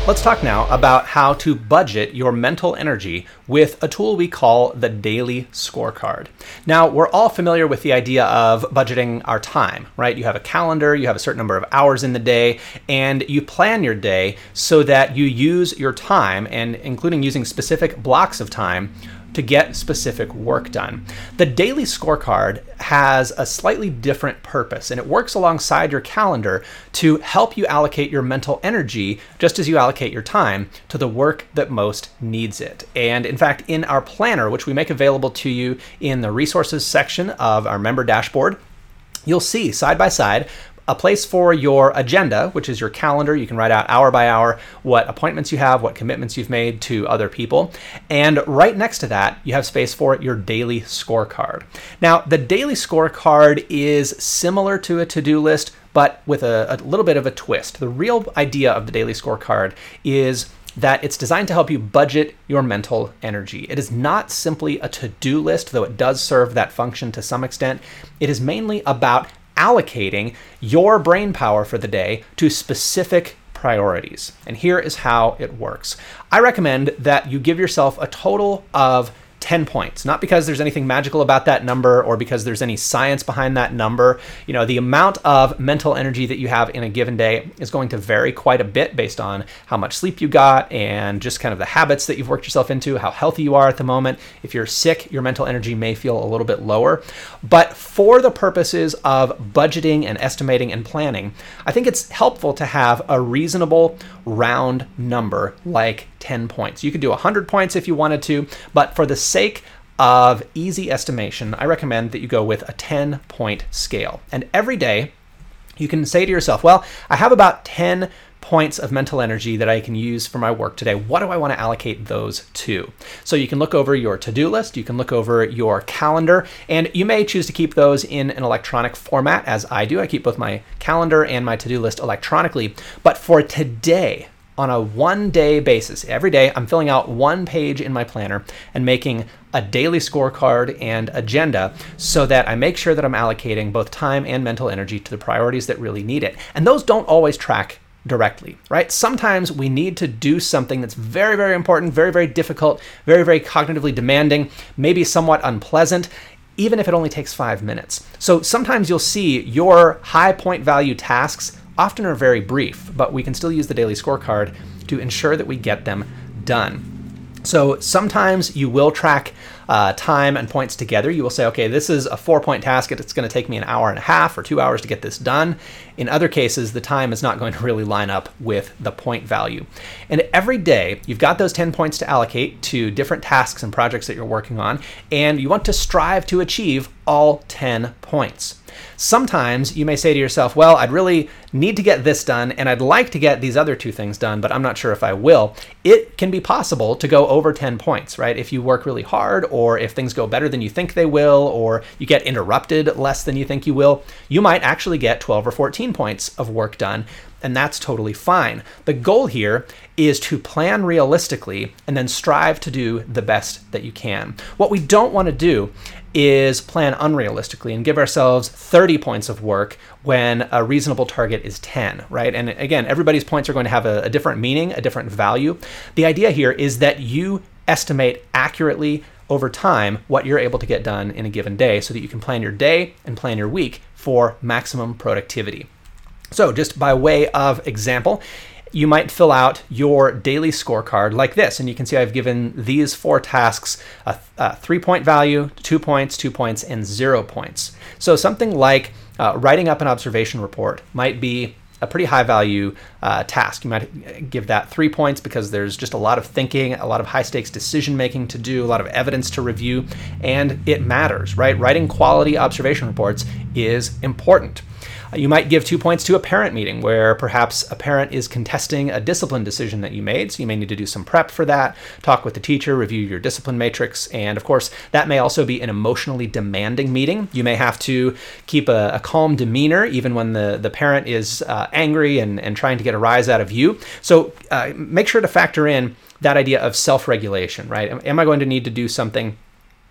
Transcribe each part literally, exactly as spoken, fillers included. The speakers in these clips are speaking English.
Let's talk now about how to budget your mental energy with a tool we call the Daily Scorecard. Now, we're all familiar with the idea of budgeting our time, right? You have a calendar, you have a certain number of hours in the day, and you plan your day so that you use your time, and including using specific blocks of time, to get specific work done. The Daily Scorecard has a slightly different purpose, and it works alongside your calendar to help you allocate your mental energy, just as you allocate your time, to the work that most needs it. And in fact, in our planner, which we make available to you in the resources section of our member dashboard, you'll see side by side a place for your agenda, which is your calendar. You can write out hour by hour what appointments you have, what commitments you've made to other people. And right next to that, you have space for your daily scorecard. Now, the daily scorecard is similar to a to-do list, but with a, a little bit of a twist. The real idea of the daily scorecard is that it's designed to help you budget your mental energy. It is not simply a to-do list, though it does serve that function to some extent. It is mainly about allocating your brain power for the day to specific priorities. And here is how it works. I recommend that you give yourself a total of ten points, not because there's anything magical about that number or because there's any science behind that number. You know, the amount of mental energy that you have in a given day is going to vary quite a bit based on how much sleep you got and just kind of the habits that you've worked yourself into, how healthy you are at the moment. If you're sick, your mental energy may feel a little bit lower. But for the purposes of budgeting and estimating and planning, I think it's helpful to have a reasonable round number like ten points. You could do one hundred points if you wanted to, but for the sake of easy estimation, I recommend that you go with a ten point scale. And every day you can say to yourself, well, I have about ten points of mental energy that I can use for my work today. What do I want to allocate those to? So you can look over your to-do list, you can look over your calendar, and you may choose to keep those in an electronic format, as I do. I keep both my calendar and my to-do list electronically. But for today, on a one-day basis, every day I'm filling out one page in my planner and making a daily scorecard and agenda so that I make sure that I'm allocating both time and mental energy to the priorities that really need it. And those don't always track directly, right? Sometimes we need to do something that's very, very important, very, very difficult, very, very cognitively demanding, maybe somewhat unpleasant, even if it only takes five minutes. So sometimes you'll see your high point value tasks often are very brief, but we can still use the daily scorecard to ensure that we get them done. So sometimes you will track uh, time and points together. You will say, okay, this is a four-point task. It's going to take me an hour and a half or two hours to get this done. In other cases, the time is not going to really line up with the point value. And every day, you've got those ten points to allocate to different tasks and projects that you're working on, and you want to strive to achieve all ten points. Sometimes you may say to yourself, well, I'd really need to get this done, and I'd like to get these other two things done, but I'm not sure if I will. It can be possible to go over ten points, right? If you work really hard, or if things go better than you think they will, or you get interrupted less than you think you will, you might actually get twelve or fourteen points of work done, and that's totally fine. The goal here is to plan realistically and then strive to do the best that you can. What we don't want to do is plan unrealistically and give ourselves thirty points of work when a reasonable target is ten, right? And again, everybody's points are going to have a, a different meaning, a different value. The idea here is that you estimate accurately over time what you're able to get done in a given day so that you can plan your day and plan your week for maximum productivity. So just by way of example, you might fill out your daily scorecard like this. And you can see I've given these four tasks a, a three-point value, two points, two points, and zero points. So something like uh, writing up an observation report might be a pretty high value uh, task. You might give that three points because there's just a lot of thinking, a lot of high stakes decision making to do, a lot of evidence to review, and it matters, right? Writing quality observation reports is important. You might give two points to a parent meeting where perhaps a parent is contesting a discipline decision that you made. So you may need to do some prep for that, talk with the teacher, review your discipline matrix. And of course, that may also be an emotionally demanding meeting. You may have to keep a, a calm demeanor even when the, the parent is uh, angry and, and trying to get a rise out of you. So uh, make sure to factor in that idea of self-regulation, right? Am I going to need to do something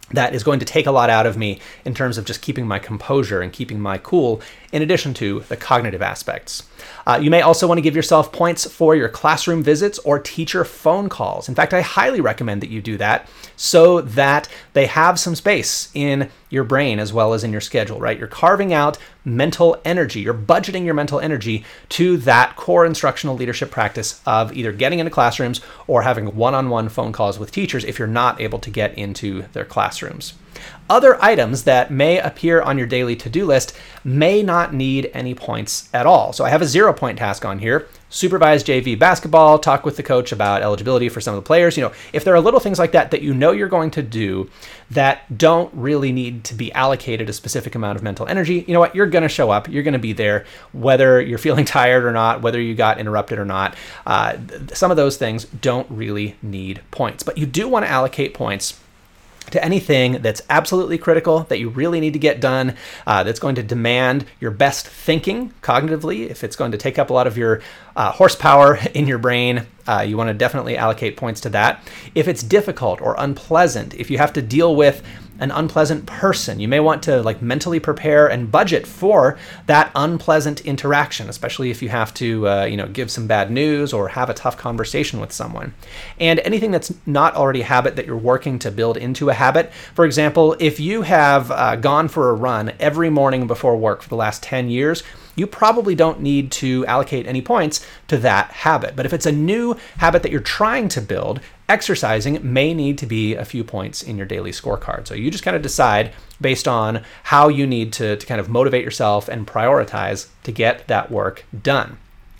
that is going to take a lot out of me in terms of just keeping my composure and keeping my cool, in addition to the cognitive aspects. Uh, you may also want to give yourself points for your classroom visits or teacher phone calls. In fact, I highly recommend that you do that so that they have some space in your brain as well as in your schedule, right? You're carving out mental energy. You're budgeting your mental energy to that core instructional leadership practice of either getting into classrooms or having one-on-one phone calls with teachers if you're not able to get into their classrooms. Other items that may appear on your daily to-do list may not need any points at all. So I have a zero-point task on here. Supervise J V basketball, talk with the coach about eligibility for some of the players. You know, if there are little things like that that you know you're going to do that don't really need to be allocated a specific amount of mental energy, you know what, you're going to show up, you're going to be there, whether you're feeling tired or not, whether you got interrupted or not. Uh, some of those things don't really need points, but you do want to allocate points to anything that's absolutely critical, that you really need to get done, uh, that's going to demand your best thinking cognitively. If it's going to take up a lot of your uh, horsepower in your brain, uh, you want to definitely allocate points to that. If it's difficult or unpleasant, if you have to deal with an unpleasant person, you may want to like mentally prepare and budget for that unpleasant interaction, especially if you have to, uh, you know, give some bad news or have a tough conversation with someone. And anything that's not already a habit that you're working to build into a habit. For example, if you have uh, gone for a run every morning before work for the last ten years, you probably don't need to allocate any points to that habit. But if it's a new habit that you're trying to build, exercising may need to be a few points in your daily scorecard. So you just kind of decide based on how you need to, to kind of motivate yourself and prioritize to get that work done.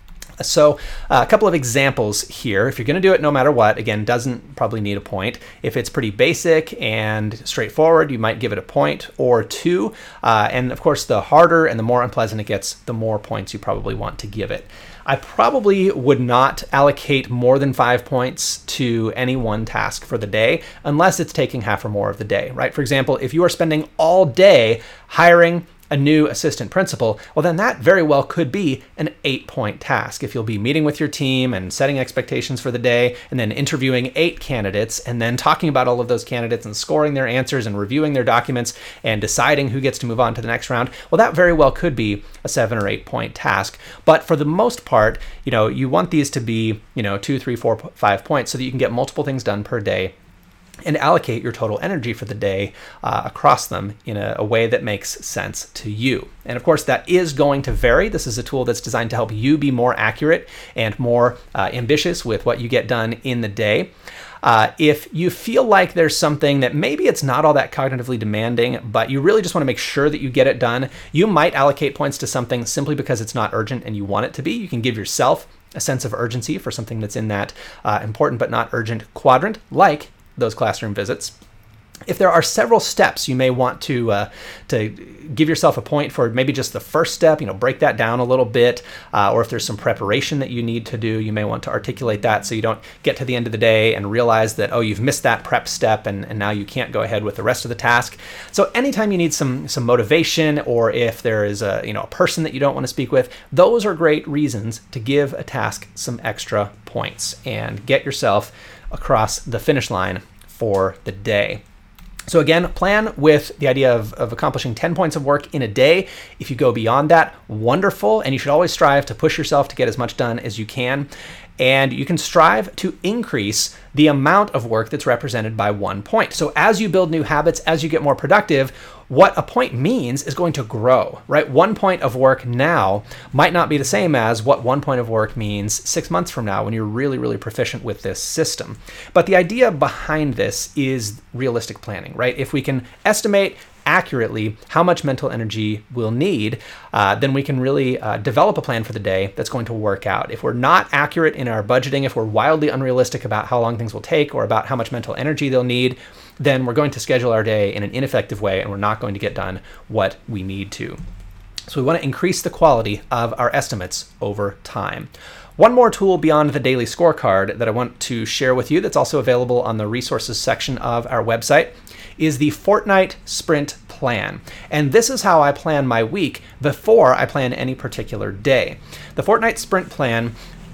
So uh, a couple of examples here. If you're going to do it no matter what, again, doesn't probably need a point. If it's pretty basic and straightforward, you might give it a point or two. Uh, and of course, the harder and the more unpleasant it gets, the more points you probably want to give it. I probably would not allocate more than five points to any one task for the day unless it's taking half or more of the day, right? For example, if you are spending all day hiring a new assistant principal, well, then that very well could be an eight-point task. If you'll be meeting with your team and setting expectations for the day, and then interviewing eight candidates, and then talking about all of those candidates and scoring their answers and reviewing their documents and deciding who gets to move on to the next round, well, that very well could be a seven or eight-point task. But for the most part, you know, you want these to be, you know, two, three, four, five points so that you can get multiple things done per day and allocate your total energy for the day uh, across them in a, a way that makes sense to you. And of course, that is going to vary. This is a tool that's designed to help you be more accurate and more uh, ambitious with what you get done in the day. Uh, if you feel like there's something that maybe it's not all that cognitively demanding, but you really just want to make sure that you get it done, you might allocate points to something simply because it's not urgent and you want it to be. You can give yourself a sense of urgency for something that's in that uh, important but not urgent quadrant, like those classroom visits. If there are several steps, you may want to uh, to give yourself a point for maybe just the first step, you know, break that down a little bit, uh, or if there's some preparation that you need to do, you may want to articulate that so you don't get to the end of the day and realize that, oh, you've missed that prep step and, and now you can't go ahead with the rest of the task. So anytime you need some some motivation, or if there is a, you know, a person that you don't want to speak with, those are great reasons to give a task some extra points and get yourself across the finish line for the day. So again, plan with the idea of, of accomplishing ten points of work in a day. If you go beyond that, wonderful. And you should always strive to push yourself to get as much done as you can. And you can strive to increase the amount of work that's represented by one point. So as you build new habits, as you get more productive, what a point means is going to grow, right? One point of work now might not be the same as what one point of work means six months from now when you're really, really proficient with this system. But the idea behind this is realistic planning, right? If we can estimate accurately how much mental energy we'll need, uh, then we can really uh, develop a plan for the day that's going to work out. If we're not accurate in our budgeting, if we're wildly unrealistic about how long things will take or about how much mental energy they'll need, then we're going to schedule our day in an ineffective way and we're not going to get done what we need to. So we want to increase the quality of our estimates over time. One more tool beyond the daily scorecard that I want to share with you that's also available on the resources section of our website is the Fortnite Sprint Plan. And this is how I plan my week before I plan any particular day. The Fortnite Sprint Plan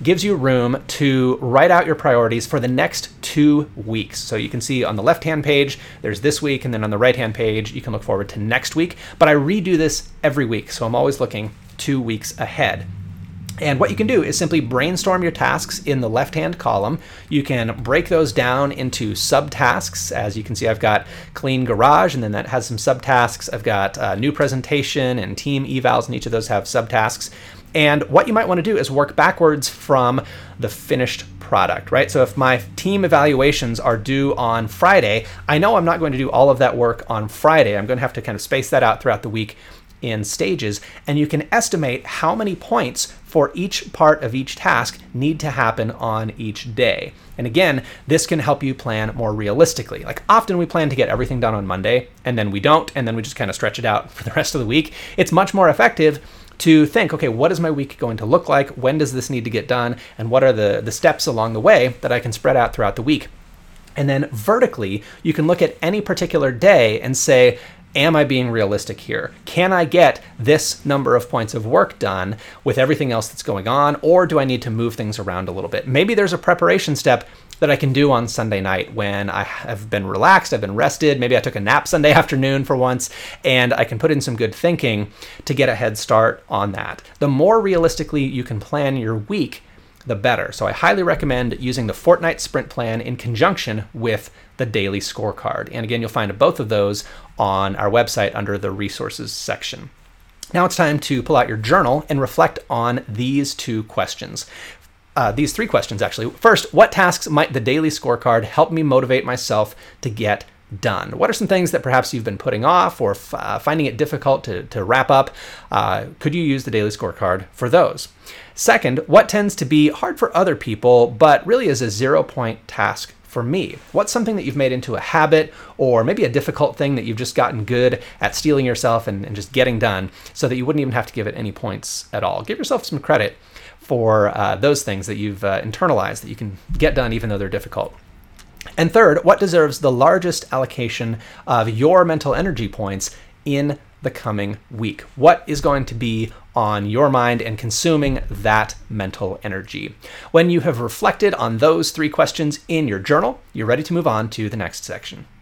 gives you room to write out your priorities for the next two weeks. So you can see on the left-hand page, there's this week, and then on the right-hand page, you can look forward to next week. But I redo this every week, so I'm always looking two weeks ahead. And what you can do is simply brainstorm your tasks in the left-hand column. You can break those down into subtasks. As you can see, I've got clean garage, and then that has some subtasks. I've got uh, new presentation and team evals, and each of those have subtasks. And what you might want to do is work backwards from the finished product, right? So if my team evaluations are due on Friday, I know I'm not going to do all of that work on Friday. I'm going to have to kind of space that out throughout the week in stages, and you can estimate how many points for each part of each task need to happen on each day. And again, this can help you plan more realistically. Like often we plan to get everything done on Monday, and then we don't, and then we just kind of stretch it out for the rest of the week. It's much more effective to think, okay, what is my week going to look like? When does this need to get done? And what are the, the steps along the way that I can spread out throughout the week? And then vertically, you can look at any particular day and say, am I being realistic here? Can I get this number of points of work done with everything else that's going on, or do I need to move things around a little bit? Maybe there's a preparation step that I can do on Sunday night when I have been relaxed, I've been rested, maybe I took a nap Sunday afternoon for once, and I can put in some good thinking to get a head start on that. The more realistically you can plan your week, the better. So I highly recommend using the Fortnite Sprint Plan in conjunction with the daily scorecard. And again, you'll find both of those on our website under the resources section. Now it's time to pull out your journal and reflect on these two questions. Uh, these three questions, actually. First, what tasks might the daily scorecard help me motivate myself to get done? What are some things that perhaps you've been putting off or f- uh, finding it difficult to, to wrap up? Uh, could you use the daily scorecard for those? Second, what tends to be hard for other people, but really is a zero-point task for me? What's something that you've made into a habit, or maybe a difficult thing that you've just gotten good at stealing yourself and, and just getting done so that you wouldn't even have to give it any points at all? Give yourself some credit for uh, those things that you've uh, internalized that you can get done even though they're difficult. And third, what deserves the largest allocation of your mental energy points in the coming week? What is going to be on your mind and consuming that mental energy? When you have reflected on those three questions in your journal, you're ready to move on to the next section.